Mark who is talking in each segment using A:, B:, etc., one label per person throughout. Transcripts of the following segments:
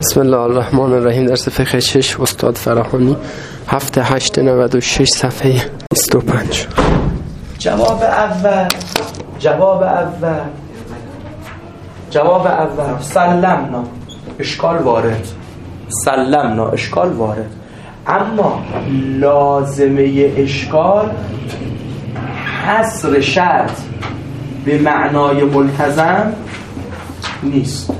A: بسم الله الرحمن الرحیم. درس فقه 6 استاد فراهانی، هفته 896 صفحه 25.
B: جواب اول سلمنا اشکال وارد، اما لازمه اشکال حصر شرط به معنای ملتزم نیست.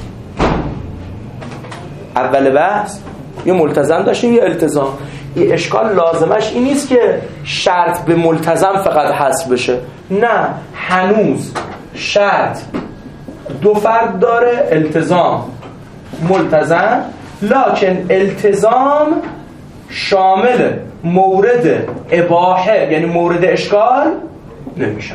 B: اول بحث یه ملتزم داشتیم یه التزام. یه اشکال لازمش این نیست که شرط به ملتزم فقط حصر بشه، نه، هنوز شرط دو فرد داره، التزام ملتزم، لکن التزام شامل مورد اباحه یعنی مورد اشکال نمیشه،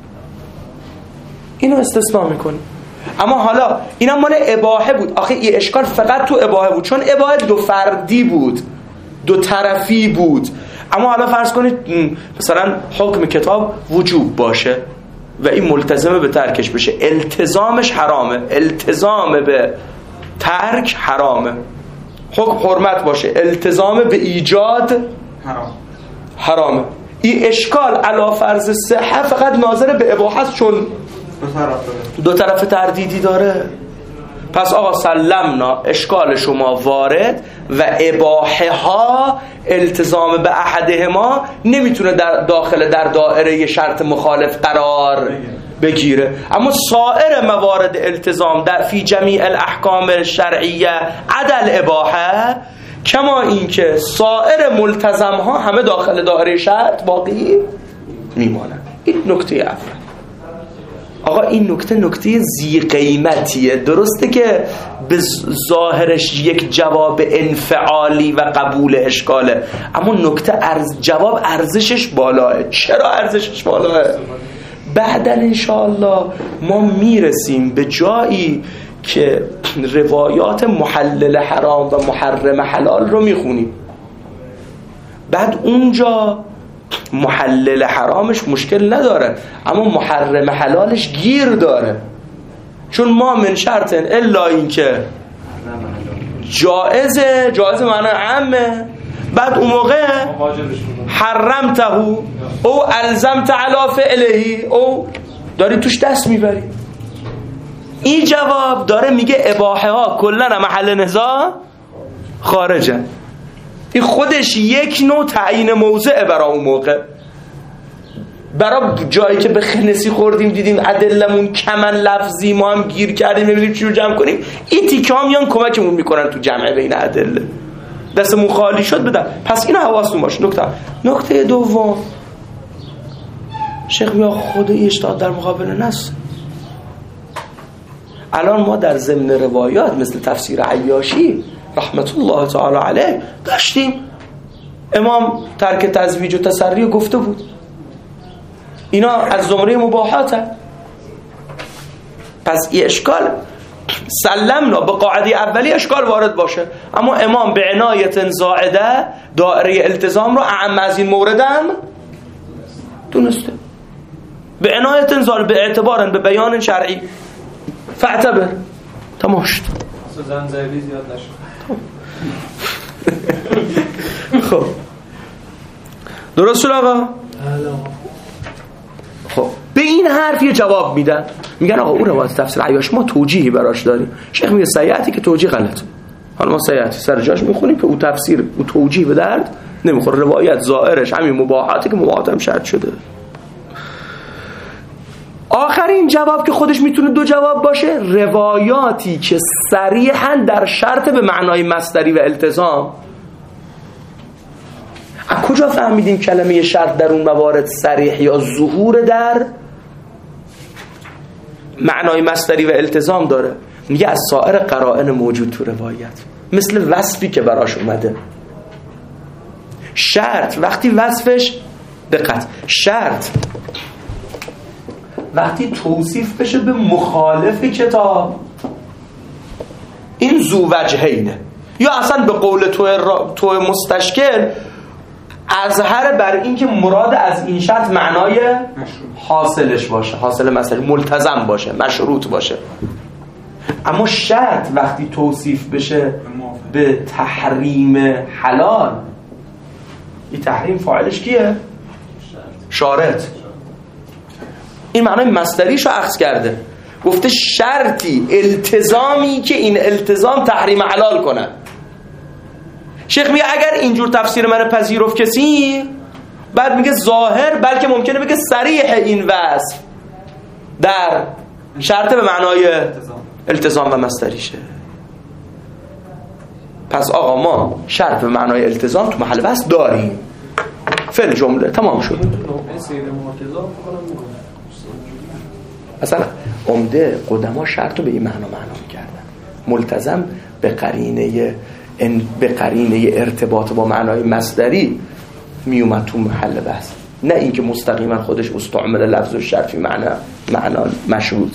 B: اینو استثناء میکنی. اما حالا اینا مال اباحه بود. آخه این اشکال فقط تو اباحه بود، چون اباحه دو فردی بود، دو طرفی بود. اما حالا فرض کنید مثلا حکم کتاب وجوب باشه و این ملتزمه به ترکش بشه، التزامش حرامه، التزام به ترک حرامه. حکم حرمت باشه، التزام به ایجاد حرامه. این اشکال علی فرض صحه فقط ناظر به اباحه است، چون دو طرف تردیدی داره. پس آقا سلمنا اشکال شما وارد و اباحه ها التزام به احدهما نمیتونه در دائره شرط مخالف قرار بگیره. اما سایر موارد التزام در فی جمیع الاحکام الشرعیه عدل اباحه، کما اینکه سایر ملتزم ها همه داخل دائره شرط باقی میمانند. این نکته اول. آقا این نکته ذی قیمتیه. درسته که به ظاهرش یک جواب انفعالی و قبول اشکاله، اما جواب ارزشش بالاه. چرا ارزشش بالاه؟ بعداً انشاءالله ما میرسیم به جایی که روایات محلل حرام و محرم حلال رو میخونیم. بعد اونجا محلل حرامش مشکل نداره، اما محرم حلالش گیر داره، چون ما من شرط الا این که جائزه معنی عامه. بعد اون موقع حرمته او الزمت علی فعله او داری توش دست میبری. این جواب داره میگه اباحه ها کلن محل نزاع خارجه. این خودش یک نوع تعیین موضعه برای اون موقع، برای جایی که به خنسی خوردیم دیدیم ادلمون کمن لفظی، ما هم گیر کردیم نمیدونیم چی رو جمع کنیم. این تیکه ها میان کمکمون میکنن تو جمع بین ادله. دستمون خالی شد بدن. پس اینو حواستون باشه. نکته دوم، شیخ بیا خود اشتاد در مقابل نص. الان ما در ضمن روایات مثل تفسیر عیاشی رحمت الله تعالی علیه داشتیم امام ترک تزویج و تسری گفته بود، اینا از زمره مباحاته. پس این اشکال سلمنا به قاعده اولی اشکال وارد باشه، اما امام به عنایت زائده دائره التزام رو اعم از این موردم دونسته. به عنایت زائده به اعتبار به بیان شرعی فاعتبر. تمام شد.
C: زنجبیل زیاد نشد.
B: خب درست شد آقا؟ خب به این حرف یه جواب میدن، میگن آقا او روایت تفسیر عیاش ما توجیهی براش داریم. شیخ میگه سیعتی که توجیه غلط. حالا ما سیعتی سر جاش میخونیم که او تفسیر او توجیه به درد نمیخوره. روایت ظاهرش همین مباحاتی که مباحات هم شرط شده. آخرین جواب که خودش میتونه دو جواب باشه، روایاتی که صریحاً در شرط به معنای مصدری و التزام. از کجا فهمیدیم کلمه شرط در اون موارد صریح یا ظهور در معنای مصدری و التزام داره؟ میگه از سایر قرائن موجود تو روایت، مثل وصفی که براش اومده. شرط وقتی وصفش دقت، شرط وقتی توصیف بشه به مخالف کتاب، این ذو وجهینه، یا اصلا به قول تو مستشکل اظهر بر این که مراد از این شرط معنای حاصلش باشه، حاصل مثلا ملتزم باشه، مشروط باشه. اما شرط وقتی توصیف بشه به تحریم حلال، این تحریم فاعلش کیه؟ شارط. این معنای مصدریش رو اخذ کرده، گفته شرطی، التزامی که این التزام تحریم حلال کنه. شیخ میگه اگر اینجور تفسیر من پذیرفت کسی، بعد میگه ظاهر، بلکه ممکنه بگه صریح این وصف در شرط به معنای التزام و مصدریشه. پس آقا ما شرط به معنای التزام تو محل وصف داریم. فعل جمله تمام شد. اصلا عمده قدما شرط رو به این معنا میکردن. ملتزم به قرینه ارتباط با معنای مصدری میومد تو محل بحث، نه اینکه مستقیما خودش استعمل لفظ و شرط فی معنا مشروط،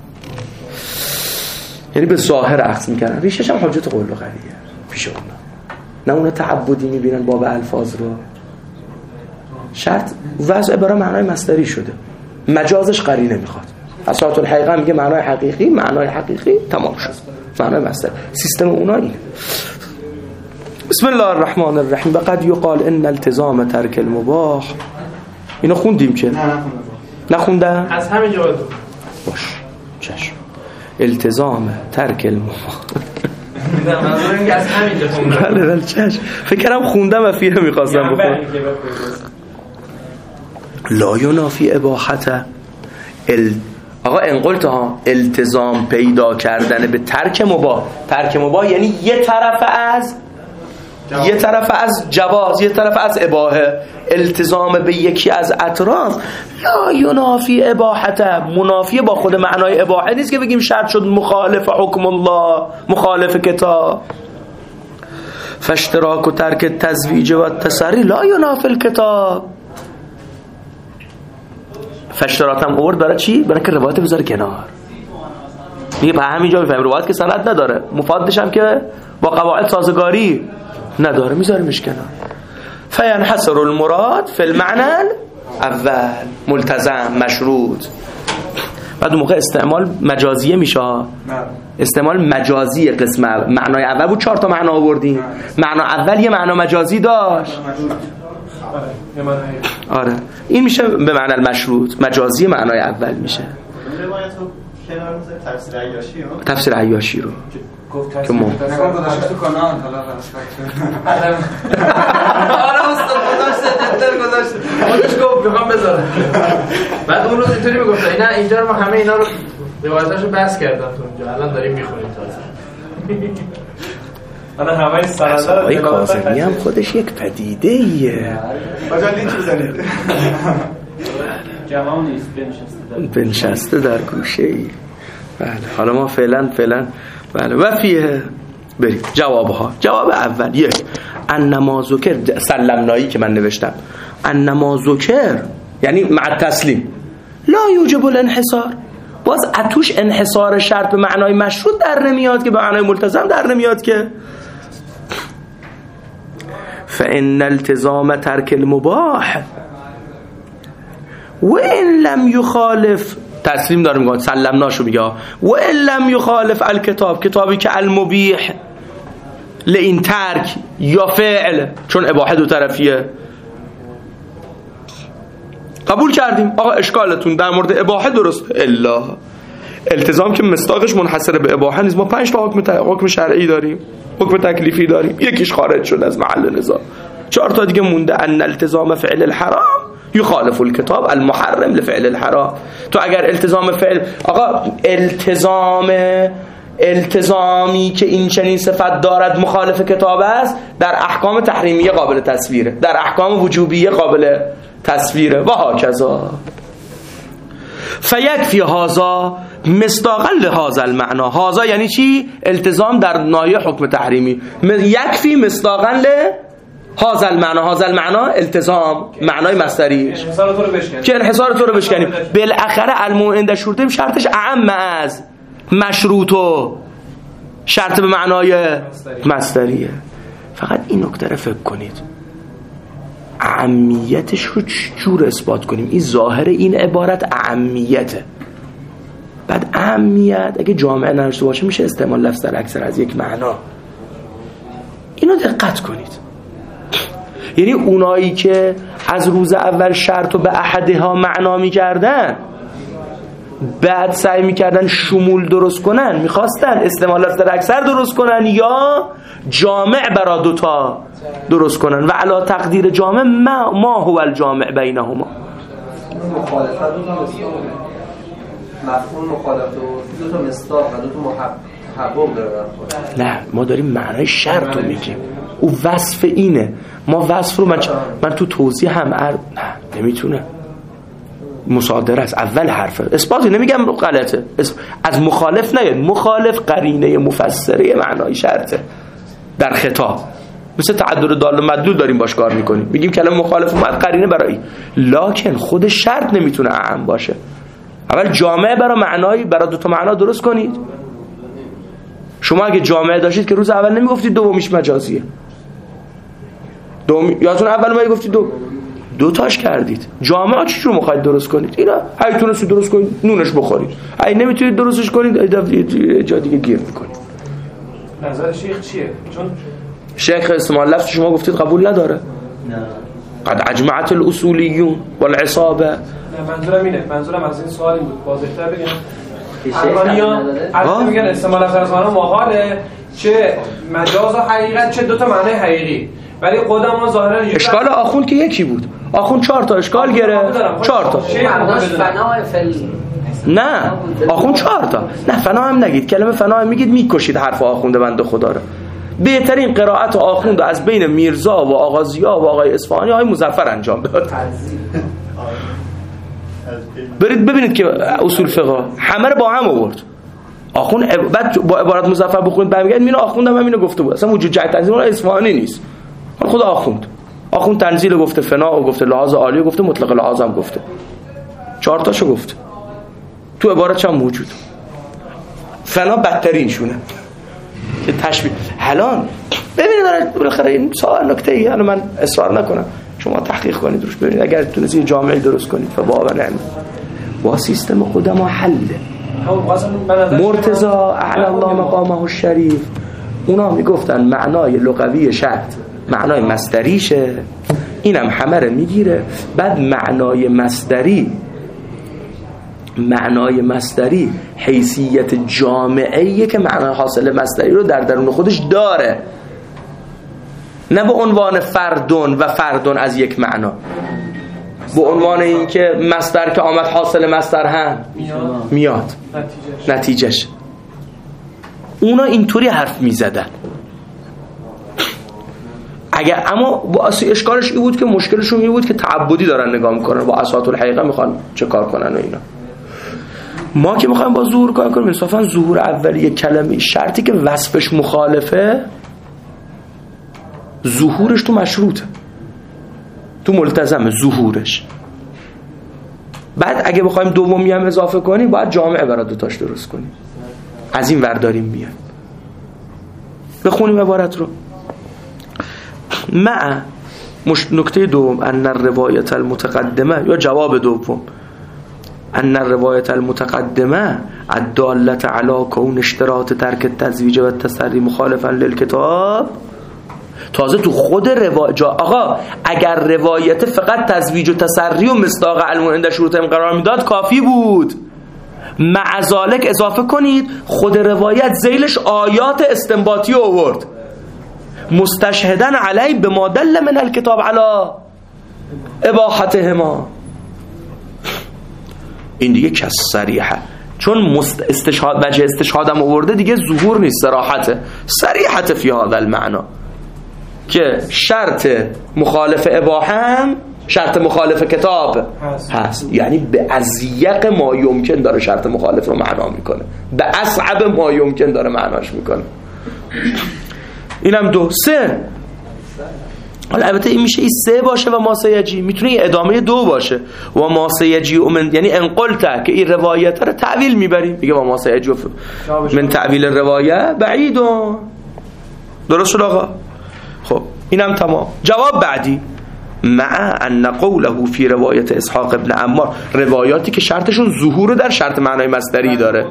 B: یعنی به ظاهر اخذ میکردن. ریشش هم حجت قول و قریه پیش اونا، نه اونا تعبدی میبینن باب الفاظ رو. شرط وضع برای معنای مصدری شده، مجازش قرینه میخواد. اصالت الحقیقه میگه معنای حقیقی تمام شد، معنای مصدر. سیستم اونا اینه. بسم الله الرحمن الرحیم. وقد یقال ان التزام ترک المباح. اینو خوندیم که نخونده؟
C: از همین جا
B: باش چشم. التزام ترک المباح
C: از همین جا خوندم.
B: بله چشم. فکر کردم خوندم و فیه میخواستم بخونم. لا ینافی اباحته. آقا انقلت ها التزام پیدا کردن به ترک مباح. ترک مباح یعنی یه طرف از جواز، یه طرف از اباحه. التزام به یکی از اطراف لا ینافی اباحته، منافی با خود معنای اباحه نیست که بگیم شرط شد مخالف حکم الله، مخالف کتاب. فاشتراک و ترک تزویج و تسری لا ینافی الکتاب. فاشتراک هم آورد برای چی؟ برای که روایت بذاره کنار. میگه به همینجا میفهمیم روایت که سند نداره، مفادش هم که با قواعد سازگاری نداره، میذاریمش کنار. فینحصر المراد فی المعنى اول، ملتزم مشروط. بعد اون موقع استعمال مجازیه میشه. استعمال مجازی قسم معنای اول بود. 4 تا معنا آوردیم. معنا اول یه معنا مجازی داشت. آره این میشه به معنی المشروط، مجازی معنای اول میشه. تفسیر عیاشی رو که ما
C: گذاشت تو کانال حالا آره استاد گذاشت خودش گفت میخوام بذارم. بعد اون روز اینطوری میگفت نه اینجا رو ما همه اینا رو روایتاشو بس کردم تو اونجا، الان داریم میخوریم تازه.
D: الان همه سرنده
B: آقای کاظمی هم خودش یک پدیده ایه.
D: بجا لینچ بزنید.
C: جوان نیست،
B: بنشسته در گوشه ای. بله حالا ما فعلا بله و فیه بریم جوابها. جواب اول یک انما ذکر سلمنایی که من نوشتم، انما ذکر یعنی مع تسلیم لا یوجب الانحصار. باز اتوش انحصار شرط به معنای مشروط در نمیاد که به معنای ملتزم در نمیاد که. فإن التزام ترک المباح و ان لم یخالف، تسلیم داره میگه سلمناشو میگه، و ان لم یخالف الکتاب، کتابی که المبیح لئین ترک یا فعل، چون اباحه دو طرفیه قبول کردیم. آقا اشکالتون در مورد اباحه درست، الا التزام که مصداقش منحصر به اباحه نیست. ما 5 تا حکم شرعی داریم، حکم تکلیفی داریم، یکیش خارج شد از محل نزاع، 4 تا دیگه مونده. ان التزام فعل الحرام یخالف الکتاب المحرم لفعل الحرام. تو اگر التزام فعل، آقا التزامی که این چنین صفت دارد مخالف کتاب است، در احکام تحریمیه قابل تصویره، در احکام وجوبیه قابل تصویره و هاکذا. فیکفی هذا مصداقا لهذا المعنى. هذا یعنی چی؟ التزام در ناحیه حکم تحریمی. یکفی مصداقا هذا المعنى. هذا المعنى التزام معنای مصدری که انحصار تو رو بشکنیم. بالاخره الموعد عند شروطه شرطش اعم از مشروط و شرط به معنای مصدریه. فقط این نکته رو فکر کنید، اهمیتش رو چجور اثبات کنیم؟ این ظاهر این عبارت اهمیته. بعد اهمیت اگه جامعه نداشته باشه میشه استعمال لفظ در اکثر از یک معنا. اینو دقت کنید. یعنی اونایی که از روز اول شرط و به احدها معنا میکردن بعد سعی میکردن شمول درست کنن، میخواستن استعمال لفظ در اکثر درست کنن یا جامع برا دوتا درست کنن و علا تقدیر جامع ما هو الجامع بینهما.
E: مخالفت مفهوم مخالفت و دو تا مصداق و دو تا محبوب داره.
B: نه ما داریم معنای شرط رو میگیم، او وصف اینه. ما وصف رو من تو توضیح هم نه نمیتونه، مصادره است، اول حرفه اثباتی، نمیگم غلطه، از مخالف نیاد. مخالف قرینه مفسره معنای شرطه در خطاب، مثل تعدد دال و مدلول داریم باش کار میکنیم، میگیم کلمه مخالف اومد قرینه برای، لکن خود شرط نمیتونه اعم باشه. اول جامعه برای معنایی، برای دو تا معنا درست کنید. شما اگه جامعه داشتید که روز اول نمیگفتید دومیش مجازیه، یادتون اول ما گفتید دو تاش کردید. جامعه چی رو میخواید درست کنید؟ اینا اگه تونستید درست کنید نونش بخورید، اگه نمیتونید درستش کنید جا دیگه گیر میکنید.
D: نظر شیخ چیه؟ چون
B: شیخ استعمال لفظ شما گفتید قبول نداره.
E: نه
B: قد اجمعت الاصولیون والعصابه.
D: نه منظورم اینه، منظورم از این سوال این بود، واضح‌تر بگم. الان میگن استعمال لفظ از معنا محاله، چه مجاز و حقیقت چه دو تا معنی حقیقی، ولی خودم ما ظاهرا
B: اشکال آخوند که یکی بود، آخوند 4 تا اشکال گرفت، 4 تا نه آخوند 4 تا نه فنا هم نگید، کلمه فنا هم میگید میکشید حرف آخونده بنده خدا رو. بهترین قرائت آخوند از بین میرزا و آغازیا و آقای اصفهانی های مظفر انجام داد. برید ببینید که اصول فقه همه رو با هم آورد. آخوند بعد با عبارت مظفر بخونید برمیگردید میونه آخوندم همینو گفته بود، اصلا وجود جهت تنظیم اون اصفهانی نیست، خود آخوند تنزیل گفته، فنا و گفته، لحاظ عالی گفته، مطلق لحاظ هم گفته، 4 تاشو گفته، تو عبارت هم موجود. فنا بدترین شونه که تشبیه. الان ببینید بالاخره این سوال نکته ای، الان من اصرار نکنم شما تحقیق کنید روش، ببینید اگر تونستید یه جامعه درست کنید فبا و نعم. با سیستم قدما حله. مرتضی اعلی الله مقامه الشریف اونا میگفتن معنای لغوی شرط معنای مصدریشه، اینم همه رو میگیره. بعد معنای مصدری حیثیت جامعه‌ایه که معنای حاصل مصدری رو در درون خودش داره، نه به عنوان فردون از یک معنا، به عنوان این که مصدر که آمد حاصل مصدر هم میاد نتیجهش. اونا اینطوری حرف میزدن. اما با اشکالش این بود که مشکلشون این بود که تعبدی دارن نگاه میکنن، با اساط الحقیقه میخوان چه کار کنن و اینا. ما که میخوایم با ظهور کار کنیم، انصافا ظهور اولیه کلمه شرطی که وصفش مخالفه، ظهورش تو مشروطه، تو ملتزمه ظهورش. بعد اگه بخوایم دومی هم اضافه کنیم باید جامعه برای دوتاش درست کنیم. از این ورداریم بیان بخونیم عبارت رو. نکته دوم ان الروایت المتقدمه، یا جواب دوم، ان الروایت المتقدمه الدالة علی کون اشتراط ترک التزویج و التسری مخالفا للکتاب. تازه تو خود آقا اگر روایت فقط تزویج و تسری و مصداق علم عند شروط قرار میداد کافی بود. مع ذالک اضافه کنید خود روایت ذیلش آیات استنباطی آورد، مستشهدن علی بما دل من الکتاب علی اباحتهما. این دیگه کس صریحه، چون استشهاد وجه استشهادم آورده دیگه ظهور نیست، صراحته، صریحته فی هذا المعنی که شرط مخالف اباحه هم شرط مخالف کتاب هست. یعنی به ازیق ما یمکن داره شرط مخالف رو معنا میکنه، به اصعب ما یمکن داره معناش میکنه. اینم 2. 3 حالا البته این میشه این 3 باشه و ما سیجی، میتونه این ادامه 2 باشه و ما سیجی یعنی انقلته که این روایت رو تعویل میبریم، میگه و ما سیجی من تعویل روایت بعیدون. درست شد آقا؟ خب اینم تمام. جواب بعدی مع ان قوله فی روایت اسحاق ابن عمار، روایاتی که شرطشون ظهور در شرط معنای مصدری داره.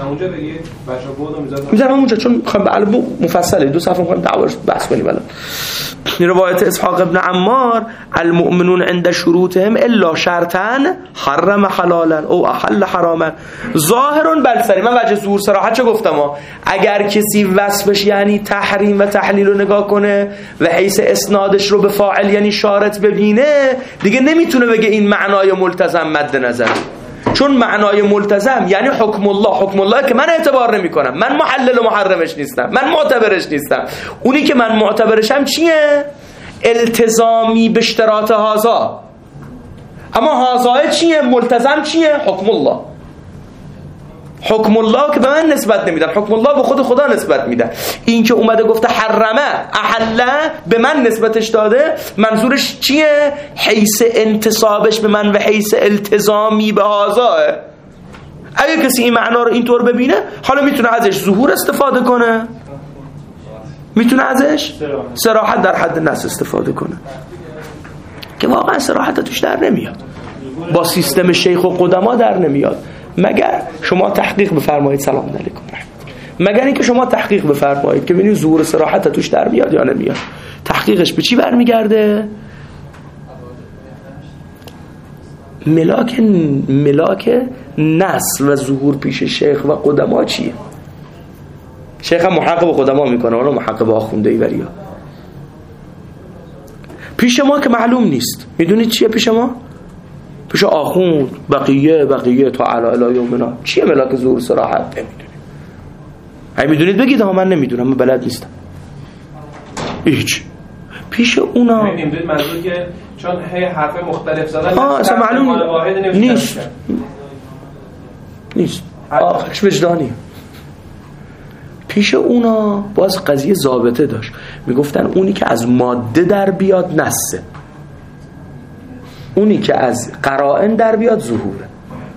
B: میذارم همونجا چون میخوام به مفصله 2 صفحه میخوام دعواش بحث کنیم. الان روایت اسحاق ابن عمار المؤمنون عند شروطهم الا شرطا حرم حلالا او احل حراما ظاهر بلسری. من وجه ظهور صراحت چه گفتم اگر کسی وصفش یعنی تحریم و تحلیل رو نگاه کنه و حیث اسنادش رو به فاعل یعنی شارط ببینه، دیگه نمیتونه بگه این معنای ملتزم مد نظر، چون معنای ملتزم یعنی حکم الله. حکم الله که من اعتبار نمی کنم، من محلل و محرمش نیستم، من معتبرش نیستم. اونی که من معتبرشم چیه؟ التزامی به اشتراط هازا. اما هازا چیه؟ ملتزم چیه؟ حکم الله. حکم الله که به من نسبت نمیدن، حکم الله به خود خدا نسبت میدن. این که اومده گفته حرمه احله به من نسبتش داده، منظورش چیه؟ حیث انتصابش به من و حیث التزامی به هازاه. اگه کسی این معنا رو اینطور ببینه، حالا میتونه ازش ظهور استفاده کنه، میتونه ازش صراحت در حد نص استفاده کنه که واقعا صراحت توش در نمیاد، با سیستم شیخ و قدما در نمیاد، مگر شما تحقیق بفرمایید. سلام علیکم مگر اینکه شما تحقیق بفرمایید که ببینید ظهور صراحت توش در میاد یا نمیاد. تحقیقش به چی برمیگرده؟ ملاک نص و ظهور پیش شیخ و قدما چیه؟ شیخ هم محقق به قدما میکنه، اونو محقق به آخونده ایوریا. پیش ما که معلوم نیست. میدونید چیه پیش ما؟ پیش آخوند بقیه تا علی یومنا چیه ملاک ظهور صراحت؟ نمیدونید. اگه میدونید بگید. ها من نمیدونم، من بلد نیستم. هیچ. پیش اونا
D: نمیدونید منظور که چون هی حرف مختلف زدن
B: اصلا معلوم نیست. آخرش وجدانی. پیش اونا باز قضیه ضابطه داشت، میگفتن اونی که از ماده در بیاد نسه، اونی که از قرائن در بیاد ظهوره.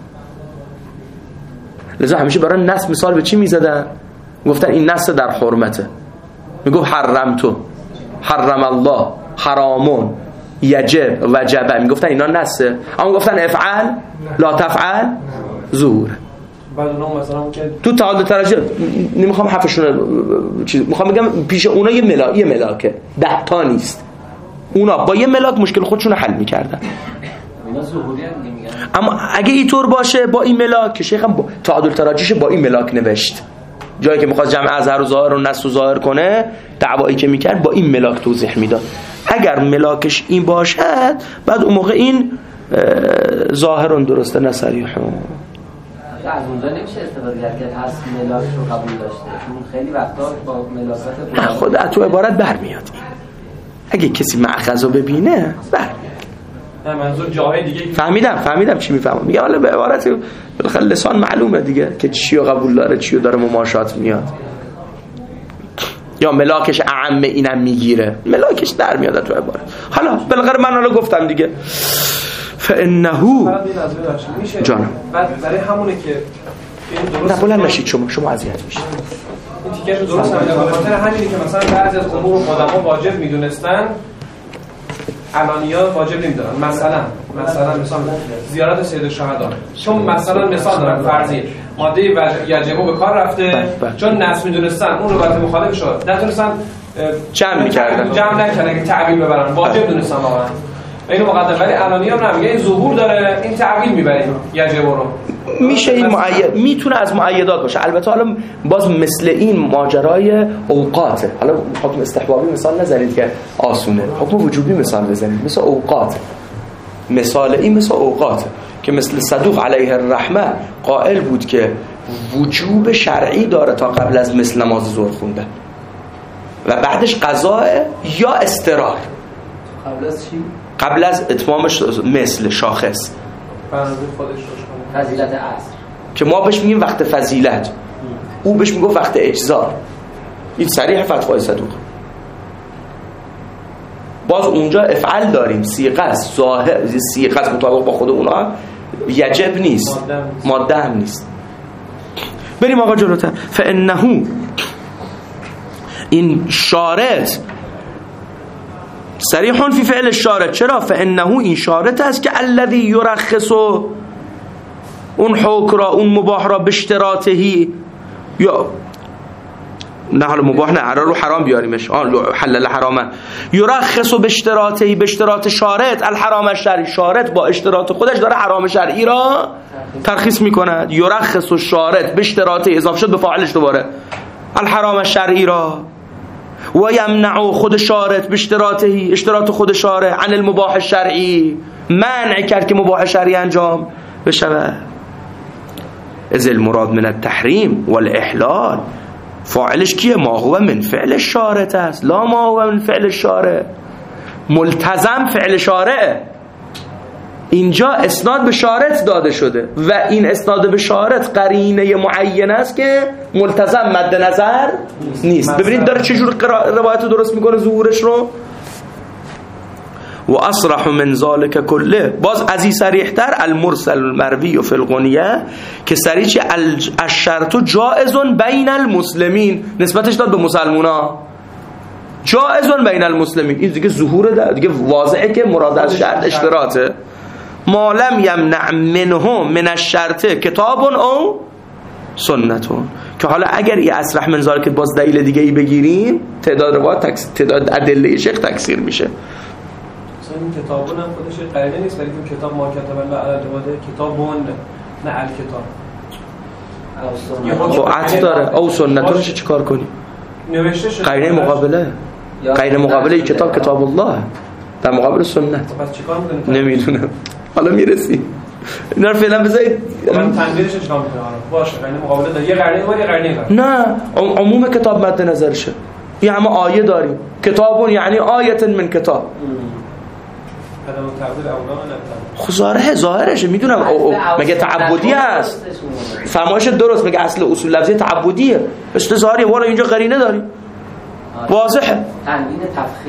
B: لذا همیشه برای نس مثال به چی میزدن؟ گفتن این نس در حرمته، میگفت حرم الله، حرامون، یجب، وجبه، میگفتن اینا نسه. اما گفتن افعل لا تفعل ظهوره.
D: بعد اونها مثلا که
B: تو تعادل ترجیح نمیخوام حرفشون چیز، میخوام بگم پیش اونا یه ملاکه 10 تا نیست. اونا با یه ملاک مشکل خودشون رو حل میکردن.
E: اینا ظهوری هم میگن.
B: اما اگه اینطور باشه با این ملاک که شیخ هم تعادل تراجیش با این ملاک نوشت، جایی که میخواست جمع اظهر و ظاهر و نص و ظاهر کنه، دعوایی که میکرد با این ملاک توضیح میداد. اگر ملاکش این باشد، بعد اون موقع این ظاهرون درسته نصریحون.
E: از اونجا نمیشه استفاده کرد که هست ملاک رو قبول داشته، چون خیلی وقتا با ملاکات
B: خود تو عبارت برمیاد. اگه کسی مأخذ رو ببینه برمیاد.
D: نه منظور جاهای دیگه
B: فهمیدم چی میفهمم. میگم حالا به عبارت بالاخره لسان معلومه دیگه که چی رو قبول داره، چی رو داره مماشات میاد، یا ملاکش اعم اینم میگیره، ملاکش در میاد تو عبارت. حالا بالاخره من حالا گفتم دیگه فانه جانم
D: بعد برای همونه که این درست
B: نه بلند نشید، شما اذیت میشید.
D: این تیکش درست نمیاد. به خاطر همینه که مثلا بعضی از امور قدما واجب میدونستن، علانیا واجب نمیدونن. مثلا زیارت سید الشهدا، چون مثلا مثال دارم فرضی ماده یجبو به کار رفته، چون نص میدونستن اون رو وقت مخالف شد نتونستن
B: جمع
D: نکردن که تعویل ببرن، واجب دونستن واقعا اینو مقدم. ولی علانیا هم نمیگه این ظهور داره، این تعویل میبریم یجبو رو.
B: میشه این میتونه از معیدات باشه. البته حالا باز مثل این ماجرای اوقاته. حالا حکم استحبابی مثال نزنید که آسونه، حکم وجوبی مثال بزنید، مثل اوقات. مثال این مثل اوقات که مثل صدوق علیه الرحمه قائل بود که وجوب شرعی داره تا قبل از مثل نماز ظهر خوندن و بعدش قضاء یا استرار.
E: قبل از چی؟
B: قبل از اتمامش مثل شاخص
E: فضیلت عصر
B: که ما بهش میگیم وقت فضیلت، او بهش میگه وقت اجزار. این صریح فتوای صدوق. باز اونجا افعل داریم، صیغه است، ظاهر صیغه است، مطابق با خود اونا یجب نیست، ماده هم نیست. بریم آقا جلوتر. فانه این شارط صریح فی فعل الشارط. چرا؟ فانه این شارط است که الذی یرخص اون حکم را، اون مباح را به اشتراطهی، یا نه حالا مباح نه، رو حرام بیاریمش، حلل حرامه، یرخص به اشتراطهی، به اشتراط شارط، الحرام الشرعی، شارط با اشتراط خودش داره حرام شرعی را ترخیص میکند. یرخص الشارط به اشتراطه، اضافه شد به فاعلش دوباره، الحرام الشرعی را، و یمنع خود شارط به اشتراطهی، اشتراط خود شارع، عن المباح الشرعی، منع کرد که مباح شرعی انجام بشود. از المراد من التحریم والاحلال، فاعلش کیه؟ ما هو من فعل شارط است، لا ما هو من فعل شارع. ملتزم فعل شارع، اینجا اسناد به شارط داده شده و این اسناد به شارط قرینه معین است که ملتزم مد نظر نیست. ببینید داره چجور روایت درست میکنه ظهورش رو. و اصرح من ذلك كله، باز از این صریح تر، المرسل المروی فی الغنیه، که صریح چه؟ الشرط جائز بین المسلمین، نسبتش داد به مسلمونا، جائز بین المسلمین. این دیگه ظهور دیگه واضحه که مراد از شرط اشتراطه. ما لم یمنع منه من الشرط کتاب او سنتون، که حالا اگر این اصرح من ذلك باز دلیل دیگه ای بگیریم، تعداد روایات تعداد ادله شیخ تکثیر میشه.
D: این کتابون هم خودش قاعده نیست، ولی این کتاب ما کتاب الله علی جواده کتابون نه الکتاب.
B: خب عطف داره، او سنتون چه چیکار کنی؟
D: نوشته شده
B: قاعده مقابله، قاعده مقابله کتاب کتاب الله در مقابل سنت.
D: پس چیکار می‌کنی؟
B: نمیدونم، حالا میرسی. اینا رو فعلا بذارید.
D: من تنبیهش چیکار می‌کنم؟ باشه قاعده مقابله داره، یه قاعده ولی قاعده داره.
B: نه، عموم کتاب مد نظرشه. یه همه آیه داریم، کتابون یعنی آیه من کتاب. خب ظاهرشه میدونم. مگه تعبدی هست؟ فرمایش درست میگه، اصل اصول لفظی تعبدیه، استظهاریه. والا اینجا قرینه داریم واضحه.
E: تنوین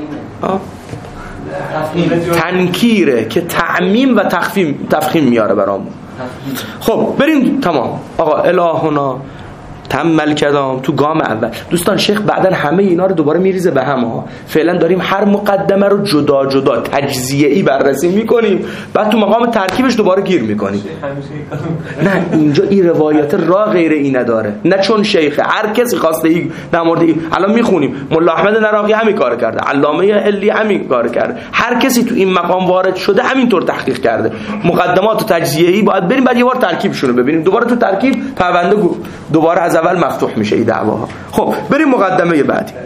E: تفخیمه،
B: تنکیره که تعمیم و تفخیم میاره برامون. خب بریم تمام. آقا الهنا تمل کدام تو گام اول. دوستان شیخ بعدن همه اینا رو دوباره میریزه به هم ها. فعلا داریم هر مقدمه رو جدا جدا تجزیه‌ای بررسی میکنیم، بعد تو مقام ترکیبش دوباره گیر میکنیم. نه اینجا این روایت را غیر این نداره، نه چون شیخ هر کسی خواسته ای در مورد این الان میخونیم. مولا احمد نراقی همین کار کرده، علامه علی همین کار کرده، هر کسی تو این مقام وارد شده همینطور تحقیق کرده. مقدمات و تجزیه‌ای باید بریم، بعد یه بار ترکیبشون رو ببینیم، دوباره تو ترکیب پرونده دوباره از اول مفتوح میشه این دعواها. خب بریم مقدمه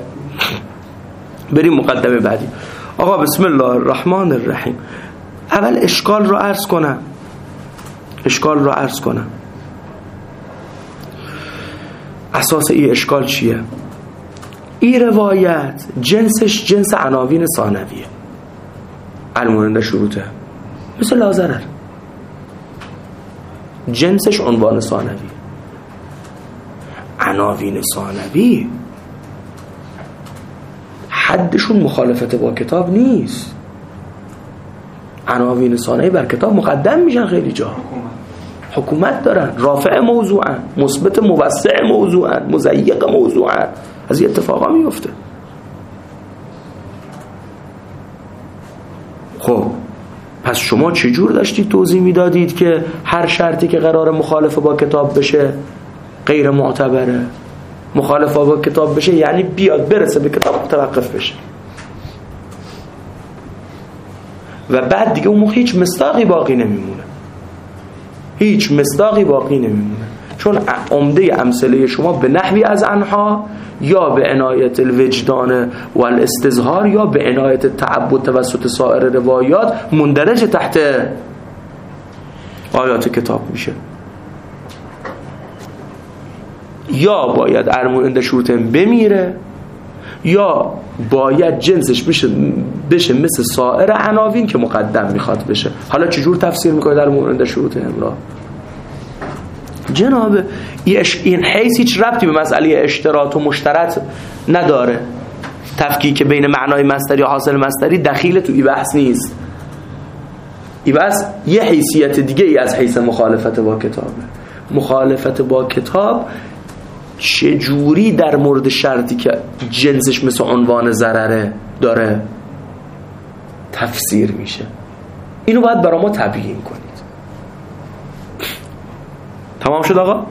B: بعدی. آقا بسم الله الرحمن الرحیم. اول اشکال رو عرض کنم. اساس این اشکال چیه؟ این روایت جنسش جنس عناوین ثانویه، الماننده شروطه، مثل لازرر جنسش عنوان ثانوی. عناوین ثانوی حدشون مخالفت با کتاب نیست. عناوین ثانوی بر کتاب مقدم میشن، خیلی جا حکومت دارن، رافع موضوعن، مثبت موسع موضوعن، مضیق موضوعن. از این اتفاقا میفته. خب پس شما چجور داشتید توضیح میدادید که هر شرطی که قرار مخالفه با کتاب بشه غیر معتبره؟ مخالفه با کتاب بشه یعنی بیاد برسه به کتاب متوقف بشه و بعد دیگه اون هیچ مصداقی باقی نمیمونه. چون عمده امثله شما به نحوی از انها یا به عنایت الوجدان و الاستظهار یا به عنایت تعبد توسط سایر روایات مندرج تحت آیات کتاب میشه. یا باید ارمون شروط بمیره یا باید جنسش بشه مثل سایر عناوین که مقدم میخواد بشه. حالا چجور تفسیر میکنه در مورد شروط امرا؟ جناب این حیث هیچ ربطی به مسئله اشتراط و مشترط نداره. تفکیک بین معنای مصدری و حاصل مصدری دخیل تو این بحث نیست. این بحث یه حیثیت دیگه ای از حیث مخالفت با کتابه. مخالفت با کتاب چجوری در مورد شرطی که جنسش مثل عنوان ضرره داره؟ تفسیر میشه. اینو باید برای ما تبیین کنید. تمام شد آقا؟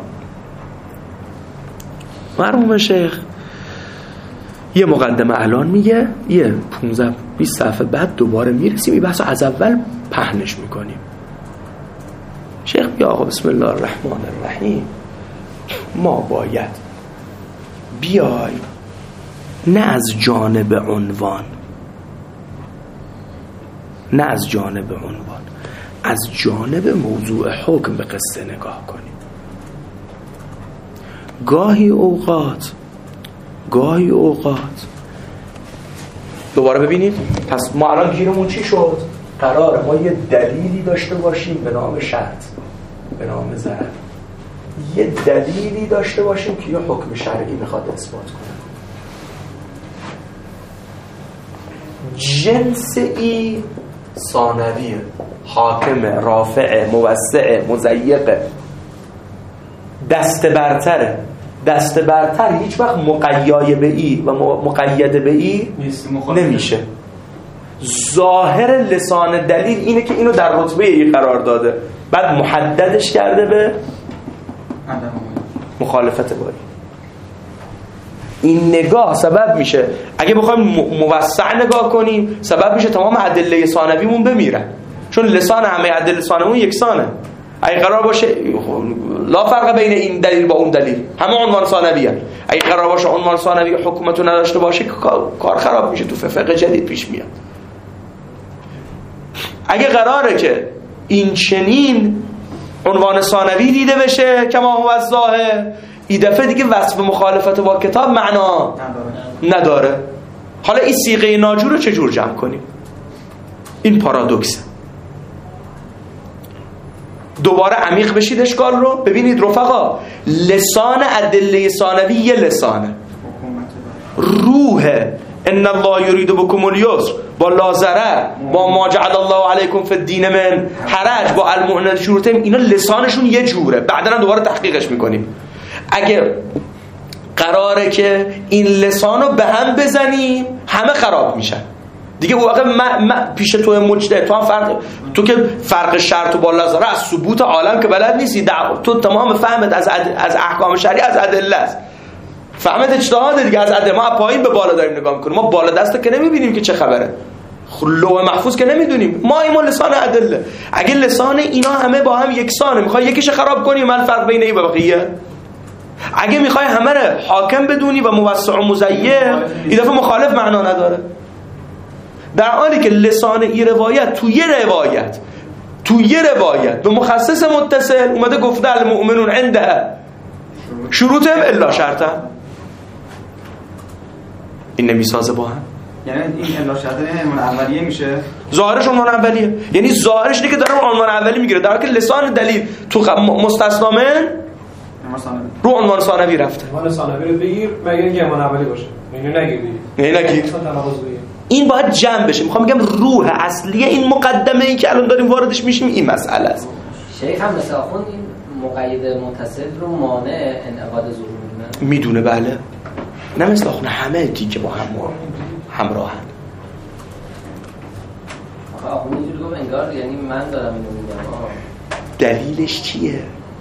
B: مرحوم شیخ یه مقدمه الان میگه، یه 15-20 صفحه بعد دوباره میرسیم این بحثو از اول پهنش میکنیم. شیخ بیا آقا بسم الله الرحمن الرحیم، ما باید بیای نه از جانب عنوان، نه از جانب عنوان، از جانب موضوع حکم به قصه نگاه کنیم. گاهی اوقات دوباره ببینید، پس ما الان گیرمون چی شد؟ قراره ما یه دلیلی داشته باشیم به نام شرط، به نام ضرر، یه دلیلی داشته باشیم که یه حکم شرعی میخواد اثبات کنه. جنسی ثانویه، حاکم، رافع، موسع، مضیق، دست برتره. دست برتر هیچ وقت مقید به ای و مقید به ای نمیشه. ظاهر لسان دلیل اینه که اینو در رتبه ای قرار داده، بعد محددش کرده به مخالفت با این نگاه سبب میشه، اگه بخوایم موسع نگاه کنیم سبب میشه تمام ادله ثانویمون بمیرن، چون لسان همه ادله ثانویمون یکسانه. اگه قرار باشه لا فرق بین این دلیل با اون دلیل، همه عنوان ثانویه، اگه قرار باشه عنوان ثانوی حکومتو نداشته باشه کار خراب میشه، تو فقه جدید پیش میاد. اگه قراره که این چنین عنوان ثانوی دیده بشه کما هو الظاهر، این دفعه دیگه وصف مخالفت با کتاب معنا نداره. حالا این صیغه ناجور رو چجور جمع کنیم؟ این پارادوکسه. دوباره عمیق بشید اشکال رو ببینید رفقا. لسان ادله ثانوی یه لسانه، روح ان الله یرید بكم اليسر با لا ضرر، با ما جعل الله علیکم فی الدین من حرج، با المؤمنین شروطهم، اینا لسانشون یه جوره. بعدا دوباره تحقیقش میکنیم. اگه قراره که این لسانو به هم بزنیم همه خراب میشن دیگه. واقعا پیش تو مجتهد، تو هم تو که فرق شرط و بالا ضرر از ثبوت عالم که بلد نیستی، تو تمام فهمت از احکام شرعی از ادله است، فهمت اجتهاد دیگه، از ادله. ما پایین به بالا داریم نگاه میکنیم، ما بالا دست که نمیبینیم که چه خبره، لوح محفوظ که نمیدونیم، ما این لسان ادله. اگه لسان اینا همه با هم یکسانه، میخوای یکیش خراب کنی، من فرق بین این و بقیه. اگه میخوای همه رو حاکم بدونی و موسع و مضیق، این دفعه مخالف معنا نداره. در حالی که لسان این روایت تو یه روایت به مخصص متصل اومده گفته المؤمنون عنده شروطهم الا شرطهم، این نمیسازه با هم.
F: یعنی این الا شرطه عنوان اولیه میشه،
B: ظاهرش عنوان اولیه، یعنی ظاهرش اینه که داره عنوان اولی میگیره، در حالی که لسان دلیل تو مستثنا من رو عنوان ثانوی رفته.
D: عنوان ثانوی رو بگیر مگه اینکه عنوان اولی باشه، اینو نگیر. این باید جمع بشه. میخوام بگم روح اصلی این مقدمه ای که الان داریم واردش میشیم این مسئله است. شیخ هم مثلا خون این مقید متصل رو مانع انعقاد ظهور میدونه. بله. نه مثلا خون همه تیکه با هم همراهن. آخه اینجوری گفت انگار یعنی من دارم اینو میگم. دلیلش چیه؟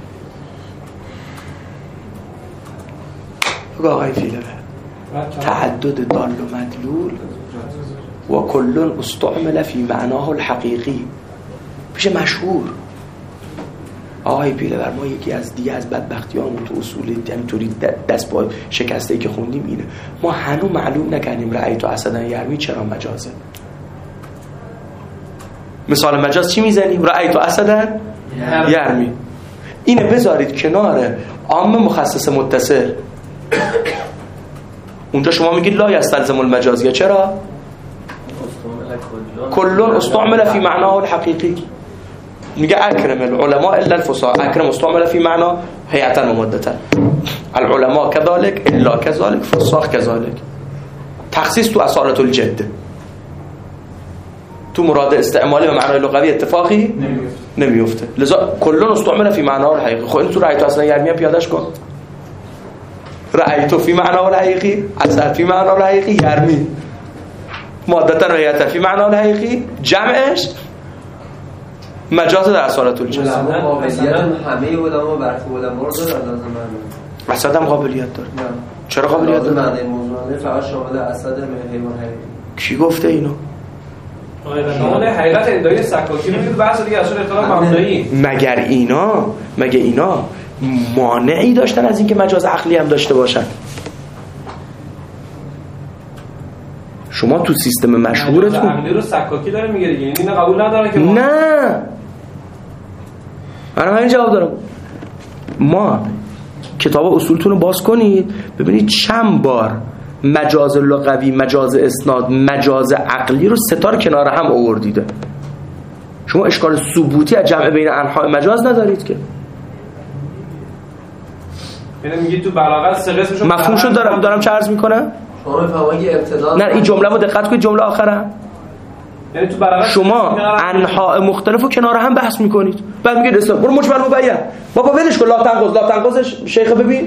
D: آقای فیلبه تعدد دال و مدلول و کلون استعمل فی معناه الحقیقی پیش مشهور. آقای پیلور ما یکی از دیگه از بدبختیامون تو اصول همینطوری دست با شکسته‌ای که خوندیم اینه، ما هنوز معلوم نکنیم رأیت اسدن یرمی چرا مجازه. مثال مجاز چی میزنیم؟ رأیت اسدن یرمی. اینو بذارید کنار عام مخصص متصل، اونجا شما میگید لا یستلزم المجازیه. چرا؟ کلون استعمل فی معناه الحقیقی. میگه اکرم العلماء الا الفصحاء، اکرم استعمل فی معنا هیئتا و مدتا، العلماء كذلك الا كذلك فصاح كذلك. تخصیص تو اصالت الجد، تو مراد استعمالی و معنای لغوی اتفاقی نمیفته. لذا کلون استعمل فی معناه الحقیقی. خب این تو رأیت اصلا یرمی پیادهش کن. رأیت فی معناه الحقیقی، اصل فی معناه الحقیقی یرمی.
B: مادة و هیئة فی معنی الحقیقی، جمعش مجاز در صالت الجنس.
E: همه علما برخی علما رو داره لازم
B: اسد هم قابلیت داره. چرا قابلیت داره؟
E: معنی موضوع فقط شامل اسد حیوان حقیقی.
B: کی گفته اینو؟
D: شامل حقیقت ادعای سکاکی میگه بحث دیگه اصلا اختلاف مبدئی.
B: مگه اینا مانعی داشتن از اینکه مجاز عقلی هم داشته باشن؟ شما تو سیستم مشهورتون
D: عقلی رو سکاکی داره میگه دیگه، این قبول نداره که
B: نه. من همین جواب دارم. ما کتاب اصولتون رو باز کنید ببینید چند بار مجاز لغوی، مجاز اسناد، مجاز عقلی رو ستار کنار هم آوردیده. شما اشکال ثبوتی از جمع بین انواع مجاز ندارید که.
D: یعنی میگی تو بلاغت سه قسمشو
B: مفهوم شد دارم چه عرض میکنم؟
E: شما میفهمید ابتدا
B: نه این جمله رو دقت کنید، جمله آخره.
D: یعنی تو بلاغت
B: شما انواع مختلفو کنار هم بحث میکنید، بعد میگید اسلام برو مجمل مبین. بابا ولش کن، لا تنقضش شیخ ببین،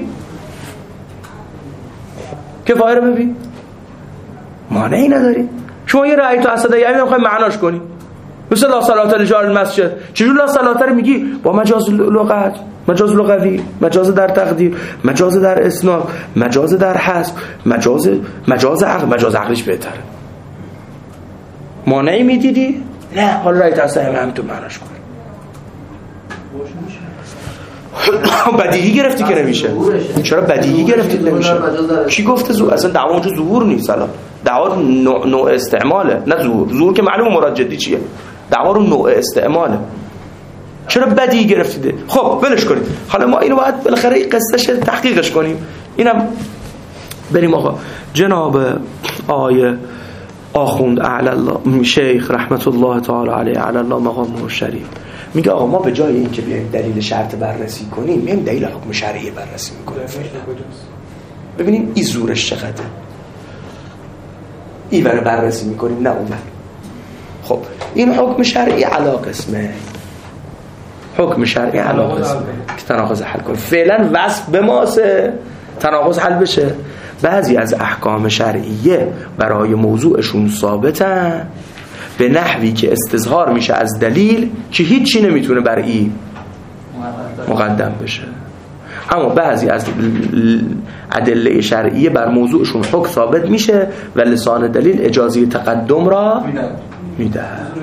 B: کفایه رو ببین، مانعی نداری. شما یه رأی تو اسدی همین میخوای معناش کنی، مثل لا صلات لجار المسجد. چجور لا صلات رو میگی؟ با مجاز لغت، مجاز لغوی، مجاز در تقدیر، مجاز در اسناد، مجاز در حذف، مجاز عقلیش بهتره. مانعی میدیدی؟ نه، حالا رأی تو اسدی هم تو معناش کن. بدیهی گرفتی که نمیشه. چرا بدیهی گرفتی نمیشه؟ کی گفته ظهور؟ اصلا دعوا اونجا ظهور نیست. الان دعوا نوع استعماله، نه ظهور که معلومه مراد جدی چیه. دعوا رو نوع استعماله. چرا بدیهی گرفتیده؟ خب ولش کنید. حالا ما اینو باید بالاخره این قصهش تحقیقش کنیم. اینم بریم آقا جناب آیه آخوند اعلی الله شیخ رحمت الله تعالی علیه اعلی الله مقامه شریف میگه آقا ما به جای اینکه بیایم دلیل شرط بررسی کنیم میایم دلیل حکم شرعی بررسی میکنیم. ببینیم این زورش چقدره، این ور بررسی میکنیم نه اون. خب این حکم شرعی علی قسمه، حکم شرعی علی قسمه که تناقض حل کنه. فعلا وصف به ماسه تناقض حل بشه. بعضی از احکام شرعیه برای موضوعشون ثابتن به نحوی که استظهار میشه از دلیل که هیچی نمیتونه بر این مقدم بشه. اما بعضی از ادله شرعیه بر موضوعشون حکم ثابت میشه و لسان دلیل اجازه تقدم را میده.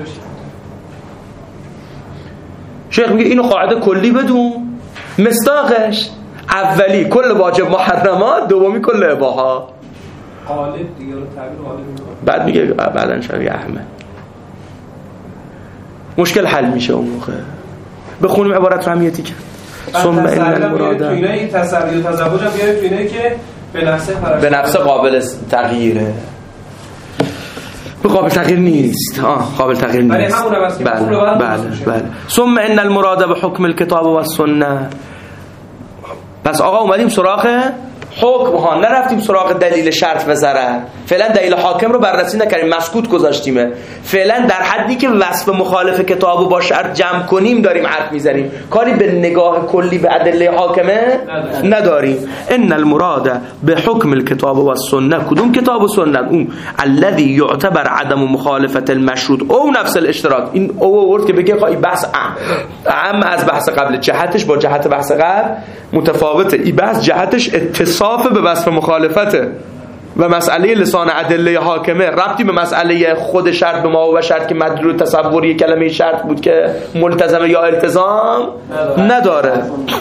B: شیخ میگه اینو قاعده کلی بدون، مصداقش اولی کل واجب محرمات، دومی کل اباحات.
D: قالب دیگه رو تعبیر قالب میکنه.
B: بعد میگه بعدن شبیه احمد مشکل حل میشه. اون موقع بخونیم عبارت رو همیتی که ثم ان المراد
D: این تسری و تزوج هم بیارید تو اینه که به نفس
B: قابل تغییره. به قابل تغییر نیست. قابل تغییر نیست. بله. ثم ان المراد بحکم الكتاب والسنه. پس آقا اومدیم سراغ حکم ها، نرفتیم سراغ دلیل شرط و ضرر. فعلا دلیل حاکم رو بررسی نکردیم، مسکوت گذاشتیمه. فعلا در حدی که وصف مخالف کتابو با شرط جمع کنیم داریم حرف میزنیم، کاری به نگاه کلی به ادله حاکمه نداریم. ان المراد به حکم الكتاب و السنه، کدوم کتاب و سنت؟ اون الذي يعتبر عدم مخالفت المشروط او نفس الاشتراط. این او ورد که بگه این بحث اهم از بحث قبل، جهتش با جهت بحث قبل متفاوته. این بحث جهتش اتصاف به وصف مخالفته و مسئله لسان ادله حاکمه ربطی به مسئله خود شرط به ما و شرط که مدلول تصوری کلمه شرط بود که ملتزم یا التزام نداره.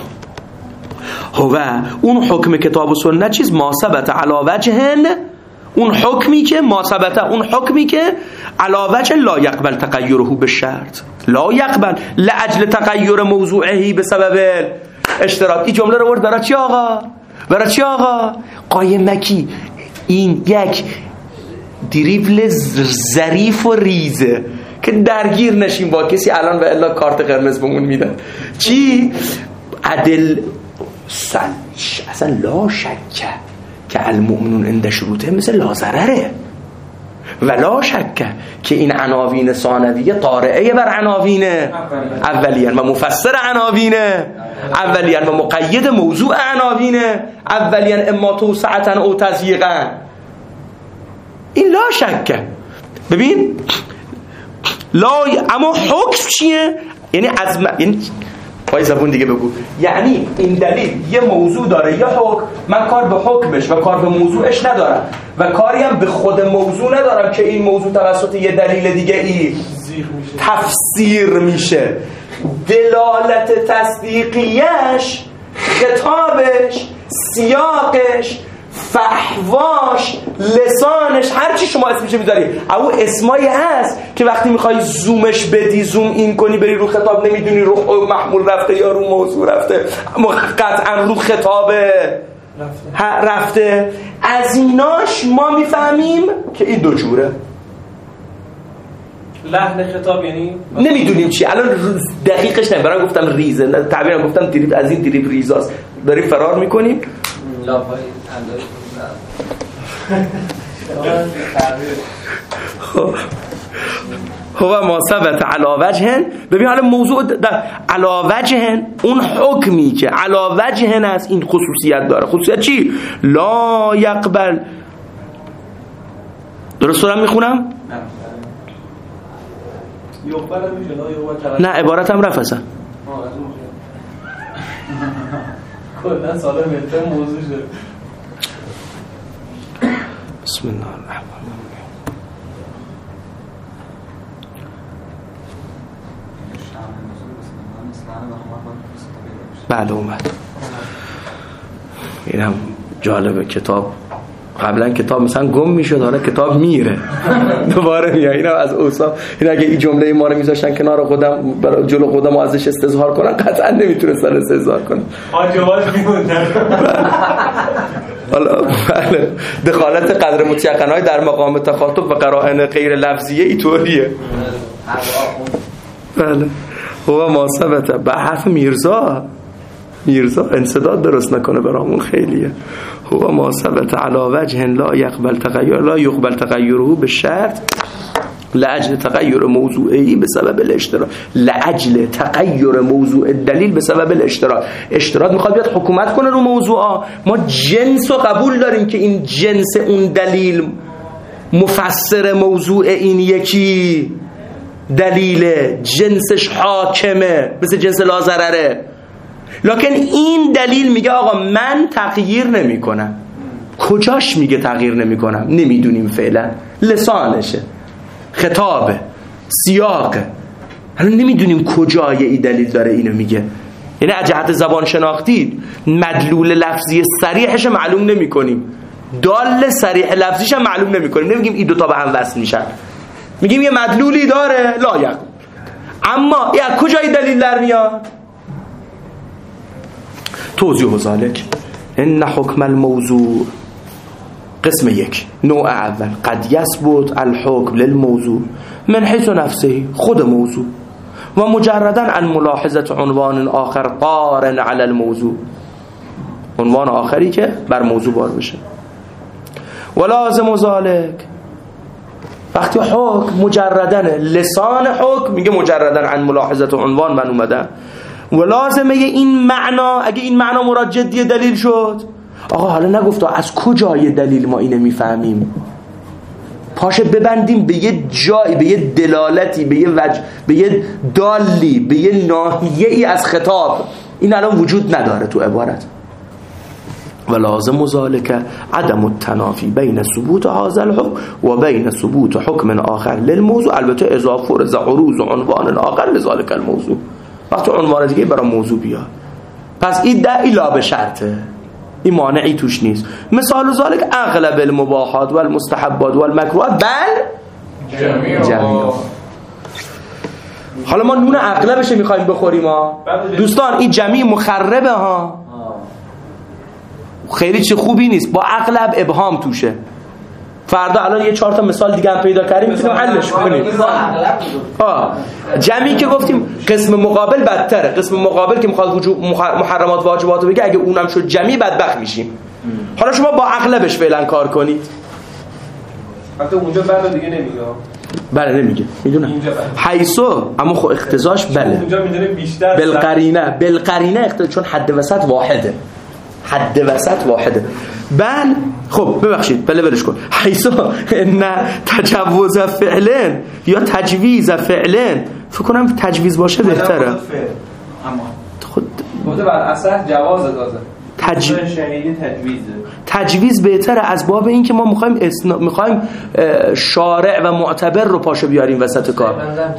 B: هو اون حکم کتاب و سنت چیز ما ثبت علی وجه، اون حکمی که ما ثبت، اون حکمی که علی وجه لا یقبل تغیره به شرط، لا یقبل لاجل تغییر موضوعه بسبب اشتراط. این جمله رو ورد برای چی آقا؟ برای چی آقا؟ قایمکی این یک دریبل ظریف و ریزه که درگیر نشیم با کسی الان و الا کارت قرمز بهمون میدن. چی؟ عدل اصلا لا شک که المؤمنون عند شروطه مثل لا ضرره و لا شک که این عناوین ثانویه طارئه بر عناوین اولیه و مفسر عناوین اولیه و مقید موضوع عناوین اولیه اما توسعتن او تضییقن. این لا شک. ببین اما حکم چیه؟ یعنی از یعنی پای زبون دیگه بگو. یعنی این دلیل یه موضوع داره، یه حکم، من کار به حکمش و کار به موضوعش ندارم و کاری هم به خود موضوع ندارم که این موضوع توسط یه دلیل دیگه ای تفسیر میشه. دلالت تصدیقیش، خطابش، سیاقش، فحواش، لسانش، هر چی شما اسمش میذاری، او اسمایی هست که وقتی میخوای زومش بدی، زوم این کنی، بری رو خطاب، نمیدونی رو محمول رفته یا رو موضوع رفته، اما قطعا رو خطاب رفته. از ایناش ما میفهمیم که این دو جوره.
D: لحن خطاب یعنی
B: نمیدونیم چی، الان دقیقش نمیدونم، برام گفتم ریزه، تعبیرم گفتم دریب، از این دریب ریزاست، داریم فرار میکنیم.
E: لاپای
B: هو ما ثبت علی وجه. ببین حالا موضوع علی وجه، اون حکمی که علی وجه است این خصوصیت داره. خصوصیت چی؟ لا یقبل. درست دارم میخونم؟ نه عبارتم رفت اصلا.
D: کلا سال متر موضوع شد.
B: بسم الله الرحمن الرحیم. بله اومد. این هم جالبه، کتاب قبلا کتاب مثلا گم میشد، حالا کتاب میره دوباره میاد. اینا از اوصاف، این اگه این جمله ما رو میذاشتن کنار خودم، برای جلو خودم ازش استظهار کنن، قطعا نمیتونستن استظهار کنن.
D: آجواش میموندن.
B: حالا بله، دخالت قدر متیقنای در مقام تخاطب و قرائن غیر لفظیه اینطوریه. بله هو ما ثبت. به حرف میرزا انسداد درست نکنه برامون خیلیه. هو ما ثبت علی وجه لا یقبل تغییر، لا یقبل تغییره به شرط لاجل تغییر موضوعی به سبب الاشتراط، لاجل تغییر موضوع دلیل به سبب الاشتراط. اشتراط میخواد بیاد حکومت کنه رو موضوعا، ما جنس رو قبول داریم که این جنس اون دلیل مفسر موضوع این یکی دلیل، جنسش حاکمه، مثل جنس لا ضرره. لکن این دلیل میگه آقا من تغییر نمی کنم. کجاش میگه تغییر نمی کنم؟ نمیدونیم فعلا، لسانشه، خطابه، سیاقه، حالا نمیدونیم کجای این دلیل داره اینو میگه. یعنی از جهت زبان شناختی مدلول لفظی صریحش معلوم نمی کنیم، دال صریح لفظیش هم معلوم نمی کنیم. نمیگیم این دوتا به هم وصل میشن، میگیم یه مدلولی داره لایق، اما یا کجای دلیل در میاد؟ توضیح ذالک ان حکم الموضوع قسم یک، نوع اول، قد یثبت الحکم للموضوع من حیث نفسه، خود موضوع، و مجردا عن ملاحظه عنوان آخر قارن علی الموضوع، عنوان آخری که بر موضوع بار بشه. و لازم ذالک، وقتی حکم مجردن، لسان حکم میگه مجردن عن ملاحظه عنوان من اومدن، و لازمه این معنا، اگه این معنا مراد جدی دلیل شد، آقا حالا نگفت از کجای دلیل ما اینو میفهمیم، پاشه ببندیم به یه جایی، به یه دلالتی، به یه وجه، به یه دالی، به یه ناحیه‌ای از خطاب. این الان وجود نداره تو عبارت. و لازم ذالک عدم التنافی بین ثبوت هذا الحکم و بین ثبوت حکم آخر للموضوع، البته اضافه فرض عروض عنوان آخر لذالک الموضوع، وقتی عنوان دیگه برای موضوع بیاد. پس این الا به شرطه، این مانعی توش نیست. مثال ذالک اغلب المباحات والمستحبات والمکروهات بل جمیع. حالا ما نون اغلبش میخوایم بخوریم ها دوستان، این جمیع مخربه ها، خیلی چه خوبی نیست، با اغلب ابهام توشه. فردا الان یه 4 تا مثال دیگه هم پیدا کردیم میتونیم حلش کنیم. جمعی که گفتیم قسم مقابل بدتره، قسم مقابل که میخواد محرمات واجبات بگه، اگه اونم شد جمعی بدبخت میشیم. حالا شما با اغلبش فعلا کار کنید.
D: حتی اونجا بله دیگه نمیگه.
B: بله نمیگه، میدونم حیثو، اما خب اختزاش بله
D: اونجا میدونه بیشتر
B: بالقرینه اختزاش، چون حد وسط واحده، حد وسط واحده. بل خب ببخشید بله ولش کن. حیث نه تجوز فعلن یا تجویز فعلن، فکر کنم تجویز باشه بهتره.
F: اما
B: خود
D: بوده بر اصح جواز داده
B: تجویز بهتره از باب این که ما میخوایم شارع و معتبر رو پاشو بیاریم وسط کار.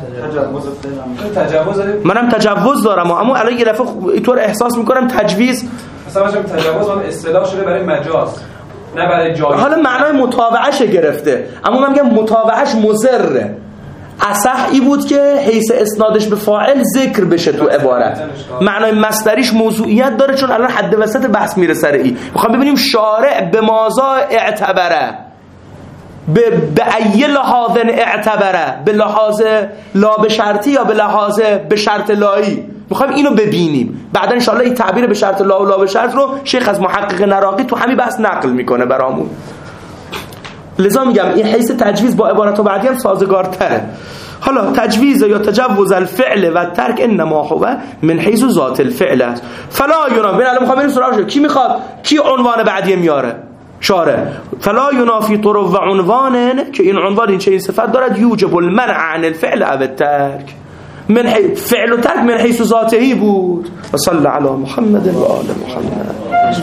B: منم تجوز دارم اما الان یه دفعه اینطور احساس میکنم تجویز
D: مثلا تجوز هم اصطلاح شده برای مجاز نه برای جایز.
B: حالا معنای متابعهش گرفته، اما من میگم متابعهش مضره. اصح ای بود که حیث اسنادش به فاعل ذکر بشه تو عبارت. معنای مصدریش موضوعیت داره، چون الان حد وسط بحث میره سر ای. میخوام ببینیم شارع به مازا اعتبره، به ای لحاظ اعتبره، به لحاظ لا به شرطی یا به لحاظ به شرط لایی. میخوایم اینو ببینیم. بعدا انشاءالله این تعبیر به شرط لا و لا به شرط رو شیخ از محقق نراقی تو همین بحث نقل میکنه برامون. لذا میگم این حیث تجویز با عبارت و بعدی هم سازگارتره. حالا تجویز یا تجوز الفعل و ترک انما هو من حیث ذات الفعل است. فلا یونافی، الان میخوام بریم سراغش. کی میخواد کی عنوان بعدی میاره؟ شارع. فلا ینافی طرف و عنوان، که این عنوان این چه صفت دارد، یوجب المنع عن الفعل او الترک. من فعل و ترک من حیث ذاتهی بود. و صلی علی محمد و آل محمد.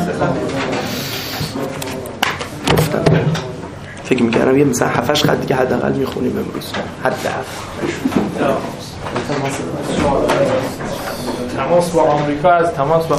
B: فکر میکردم یه مثلا 7-8 خط دیگه حداقل میخونیم امروز.
G: تماس با آمریکا از تماس با